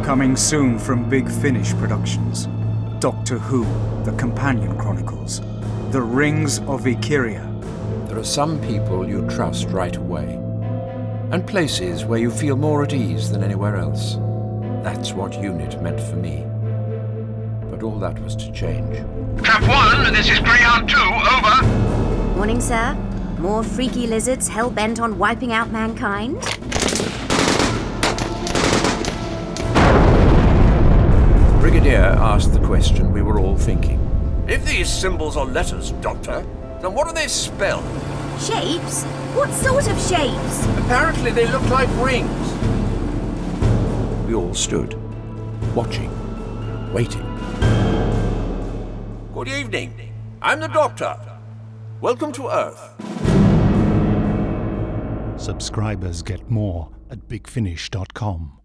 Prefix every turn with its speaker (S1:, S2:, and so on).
S1: Coming soon from Big Finish Productions. Doctor Who, The Companion Chronicles. The Rings of Ikeria.
S2: There are some people you trust right away, and places where you feel more at ease than anywhere else. That's what UNIT meant for me. But all that was to change.
S3: Trap 1, this is Greyhound 2, over.
S4: Morning, sir. More freaky lizards hell-bent on wiping out mankind?
S2: Brigadier asked the question we were all thinking.
S5: If these symbols are letters, Doctor, then what do they spell?
S4: Shapes? What sort of shapes?
S5: Apparently they look like rings.
S2: We all stood, watching, waiting.
S5: Good evening. I'm the Doctor. Welcome to Earth.
S6: Subscribers get more at bigfinish.com.